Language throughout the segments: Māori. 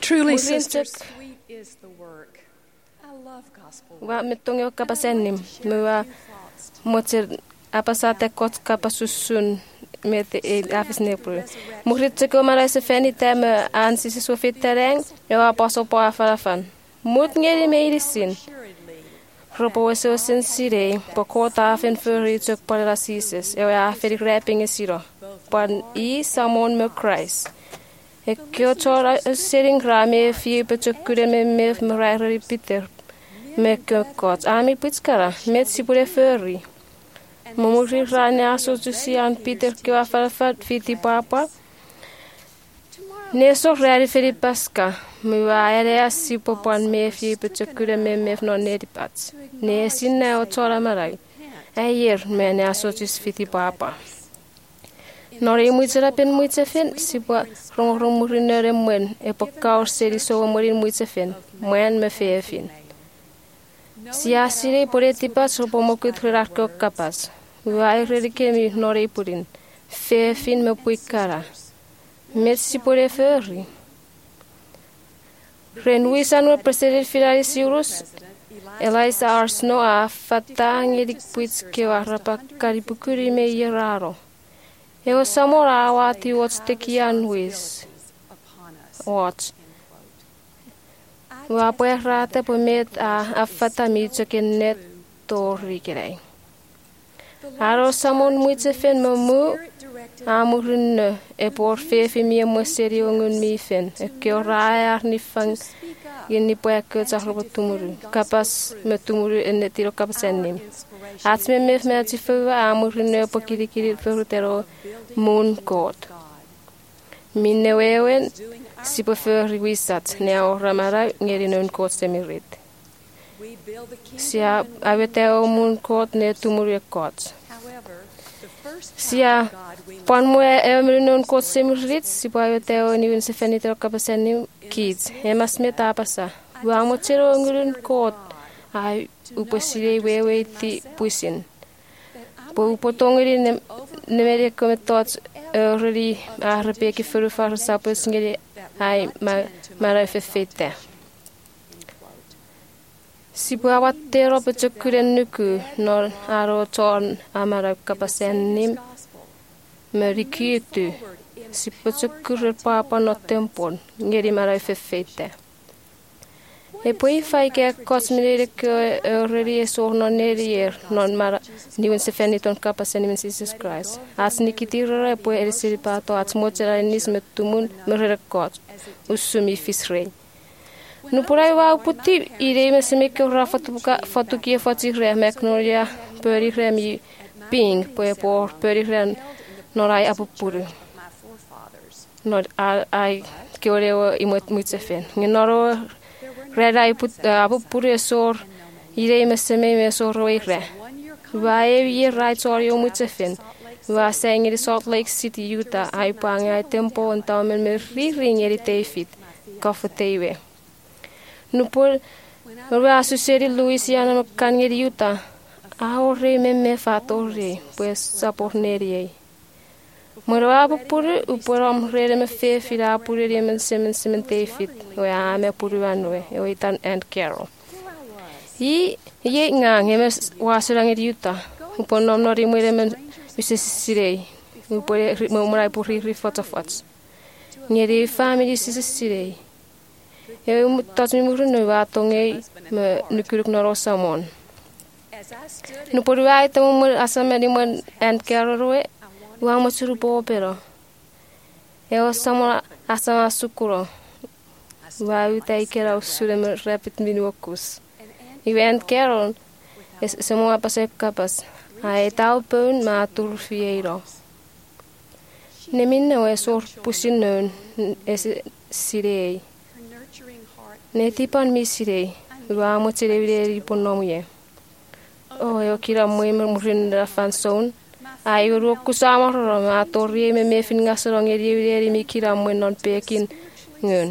Truly, sisters, wa mitongyo kapasenim mewa motir apasate kot kapasusun mete afis nepro murit ko mara se feni tem an sisi so fitereng yo aposo po afarafan mut ngeri meirisin ropo so sensire po kota afen furi tuk por la sises yo aferi rapping esiro pan I samon me Christ e kyo chora sering rame fi petukure me mrari Peter me kot ami pitskara met sipure furi Momuri rane aso tusian Peter kyo afarafat fiti papa Neso rari feri paska miwa ere asi popan me fi petukure me no nedipats ne sinna o chora marai ayer me ne aso tus fiti papa Nori muitsera pen muitsefen sipa rong murinere mwen e pokaur seri so murin muitsefen mwen me fefin Siasire pore tipas ropo mokut rarko kapas Vai redikemi nori purin fefin me puikara Merci pour les feuilles. Renouisan no president filaris eurus. Elisa Arsno a fatang edik puits ke warapa karipukuri me yeraro. Eo samora wati wats tekian wis. Wat. Wa puerrate pomet a fatami chokenet torrikerei. Aro samon muitsefen mamu Amurin e por fefi mi mo seri ongun mi fen e ke ora ni fang ni poe ke tsahro tumuru kapas me tumuru en tiro kapasenim atme me ati fa amurin e po kiri ferutero moon god minnewen si po fer wisat ne ora mara ngeri non god semirit sia avete o moon god ne tumuru god sia Pan mo non kot semrit si pa teo ni win se fenitro kapasenim kids emas meta pasa wa mo chero ngurun kot ai uposire wewe ti puisin po potongri ne mere kometot already a repeki furu far sapos ngeli ai mara fefete si pa watero pechokuren nuku nor aro ton amara kapasenim Merikietu, si potsokur papa no tempon, ngeri mara fefete. E poi fai che cosmere che already so non nerier non mara niwen se feniton kapasen niwen Jesus Christ. As nikitira poi erisi pato at mochera nisme tumun merekot. Usumi fisrei. No porai wa puti ire me se me che fatu kia fatire magnolia peri remi ping poi por peri ren Norai apupuru. Nor ai que oreo imot muitsefen. Noro redai apupuru sor ire meseme me soroire. Vai ye right sorio muitsefen. Va saying in Salt Lake City, Utah. Ai pang ai tempo en tamen me ring eri tefit. Kafetewe. Nupur va sucedi Louisiana kan eri Utah. Ahorre me fatore pues sapornerie. Morava puru uporam rede me fe fira puru de men semen tefit o ya me puru anwe o itan and carol ye ngang emes wasirang Utah upon nom nori mwere men sisirei upore mo morai puri rifotofots ngeri family sisirei e mutas mi muru no wa tonge me nukuruk noro samon no puru ai tamo asame di mon and carol Wa mo suru po pero. Eu samo asama sukuro. Wa utai kera usure me rapid minuokus. Event Carol es semua pasep kapas. Ai tau pun ma tur fieiro. Ne minno esor pusinon es sirei. Ne tipan mi sirei. Wa mo tireviri ponomuye. Oh eu kira moi murin da fanson. Ai uru kusama roma torri me fin ngasrong eri mikira mo non pekin ngun.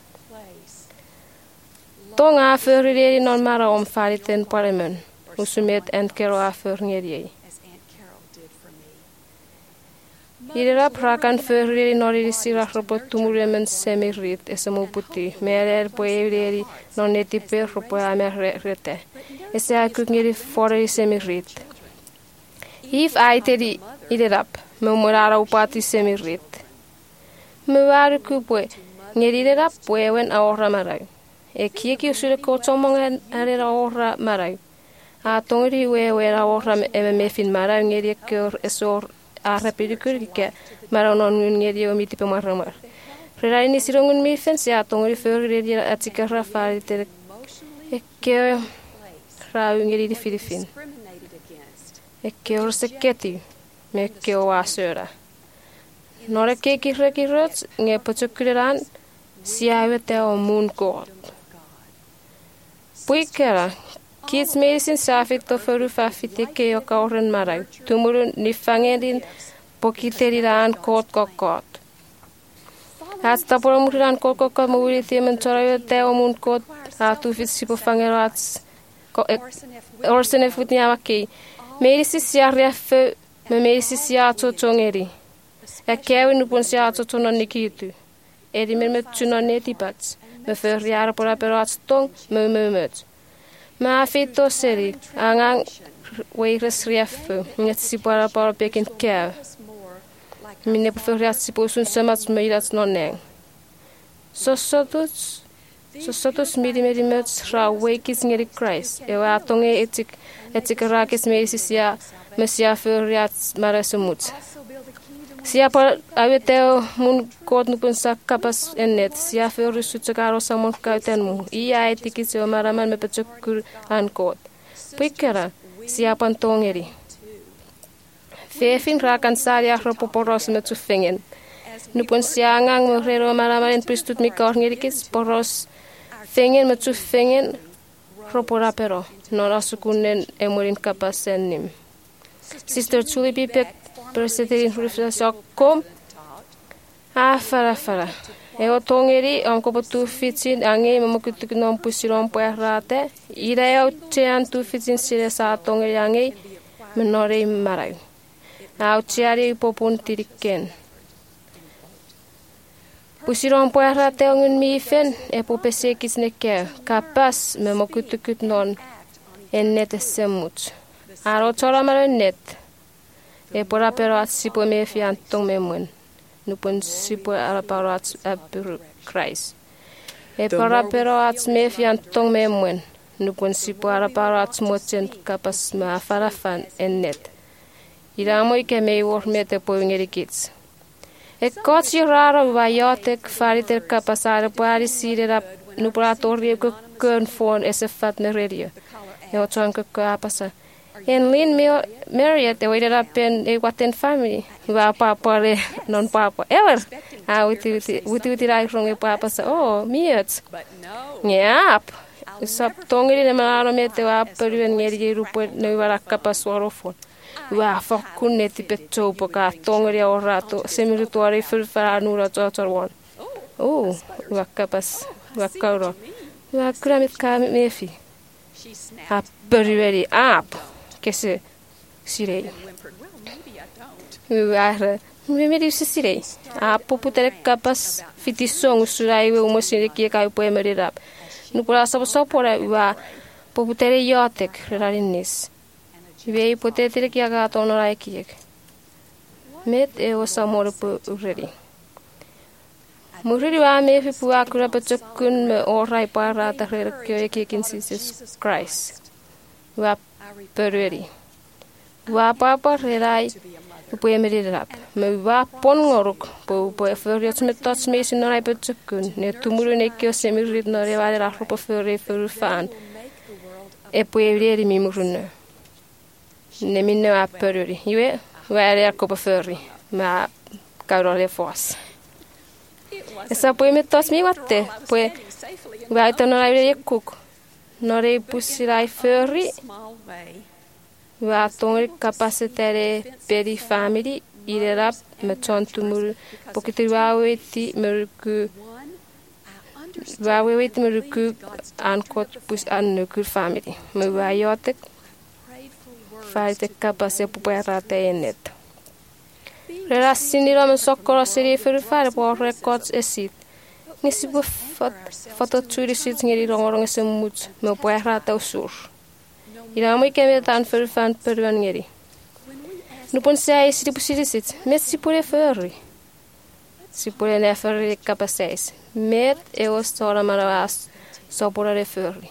Tonga ferri non mara om fariten paremon. Usumet and kero afer ngeri. Irera prakan förri noririsi ropo tumuremen semirit esamuputi. Merer poeveri noneti per ropo amerrete. Ese akungiri forri semirit. If aiteri irerap, memorara upati semirit. Mewaru kupwe, ngerirerap poewen aorra marai. E kieki usule kotomonga arera aorra marai. A tongeri wewe aorra mefin marai ngeri kyor esor arrapidikurikke maranon ngeri omiti pemarramar. Reraini sirongun mifen se a tongeri förri atikara fariter. Ekkeo rau ngeri di Filipin. Ekkeo seketi me ekkeo asöra. Nore kekirrekirröts nge potsukkuleran siävete on mun koot. Puikera, kids meisin saafit to förufafitike joka orren marai. Tumurun nifangerin pokiteriraan koot kokkoot. Hatstapuromuriran koot kokkoot muuritimen toravete on mun koot. Haatufit sipofangerats orsenefut niavakki. Meisis järjäffö me meisis jaatsotongeri. Ja käy nupun sijaatsotonon nikiity. Eri me tsynon netipats. Me förjära på raperaatstong me mömöt. Mä fitto seri. Angang weires rieffö. Minget sipara para pekin käy. Minne på förjätsi puusun samats meidats nonneng. Sossotus midi möts ra weikis ngeri Christ. Ewa atonge etik raakis meisis ja mesia förjäts maresumuts. Siapa aweteo mun koot nupun sakkapas ennet. Sia förryssut sakaro samon käytän muu. Ia etikit se omaraman me petsokkur an koot. Pikkera, siapan tongeri. Fefin raakan saria ropo poros me tsuffingen. Nupun siangang me rero omaraman en pristut mika orngirikis poros fengen me tsuffingen ropo rapero. Norasukunnen emurin kapas ennim. Sister Tulipi pek Preseterin rufsakko. Fara. Eo tongeri onko tufitsin ange mamukutuk non pusiron puerrate. Ireo tean tufitsin sire sa tongeri ange menore marai. Au tiari popun tiriken. Pusiron puerrate ongun mifen epupesekis neke. Kapas mamukutuk non ennetesemmut. Aro toramaro net. E pora pero at sipo me fiantong memuen. Nupun sipo araparo at apur Christ. E pora pero at me fiantong memuen. Nupun sipo araparo at mochen kapas ma farafan ennet. Iramo ike me wor me te poingerikits. E kotsi raro vajotek fariter kapas arapari sirera nupuratori ko kön fon esefat me radio. E otson ko kapasa. En Lynn Marriott, they waited up in a Watten family. Papa, non papa. Ever. Uti rai from a papa. Oh, miets. Yep. Sap tongeri na manaro mete wa peru ngeri rupo no waraka paswarofo. Wa fakune tipeto poka tongeri orato semirutuari fulfara nura totorwan. Oh, wakapas wakaro. Wa kramit ka mefi. Ha peru up. Kese sirei. Uara, me disse sirei. A poputere kapas fitisong surai we umosire kia kai poemerirap. Nupura sabosopora ua poputere yotek rarinis. Vei potetere kia ga tonorai kiek. Met e osamore pu ureri. Muriri wa me fipu akura petsokun me orai para tahre kyo kikin Jesus Christ. Wa Perveri. Wa papa rerai puye merirap. Me wa pongoruk po eferiot met tots mesin norai petsukun. Ne tumuru ne kyo semirit nore wa ra ropo feri fan. E puye veri mi murunne. Ne minne wa perveri. Yue wa ra ko feri. Ma kaurole fos. Esa puye met tots mi watte. Puye wa tonorai re kuk. Nore pusirai feri. Wa tongeri kapasitere peri family irerap me tontumur pokiti waweti meruku ankot pus annukur family me wayotek faite kapase puperate enet Relasinira me sokkora seri för färre på rekords esit. Ngisi bu foto turi sit ngiri rongorong semut me po rata usur. Ila mo ikeme tan för fan perwan ngiri. Nu pun saya isi bu sit messi pure förri. Si pure ne förri kapasais. Med eos tora maravas so pure förri.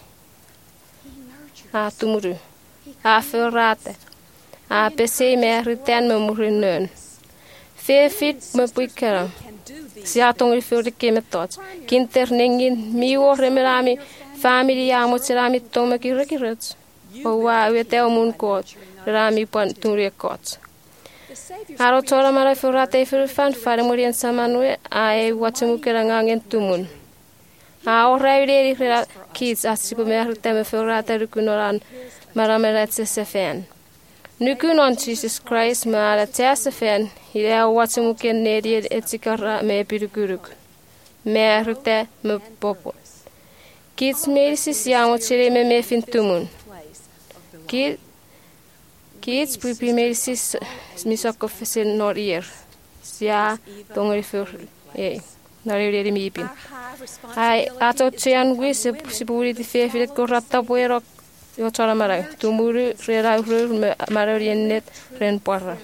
A tumuru. A förrate. A pese me riten me murinön. Fe fit me puikera. Si atong rifuri kemetot. Kinter nengin miwo remerami family amotserami tome kirekirets. Owa weteo mun kot. Rami pon tunri kot. Aro tora mara furate furfan fare murien samanue ai watsumukera ngangen tumun. A orrairi kids asipo me ruteme furate rukunoran marameretse sefen. Nykyn on Jesus Christ maala teasefen idea watsumuken nedi etsikara me pirukyruk. Me rute me popo. Kids meilsis jaamot sirime me fintumun. Kids pipi meilsis misokkofesen norier. Sia tongeri för norier mipin. Ai atot sian wis sipuri ti fefile korratta puerok. Jo tsara mara tumuru rera urur maroriennet ren porra.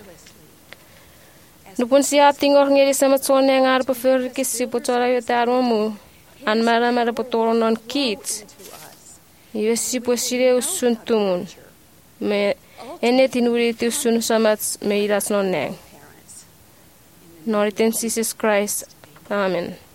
Nupun siya tingor ngeri sama tsone ngar po fer kisi po tsara yo tarmu an mara po toronon kids. Yo si po sire usun tumun. Me enet inuri ti usun samats me iras noneng. Noriten Jesus Christ. Amen.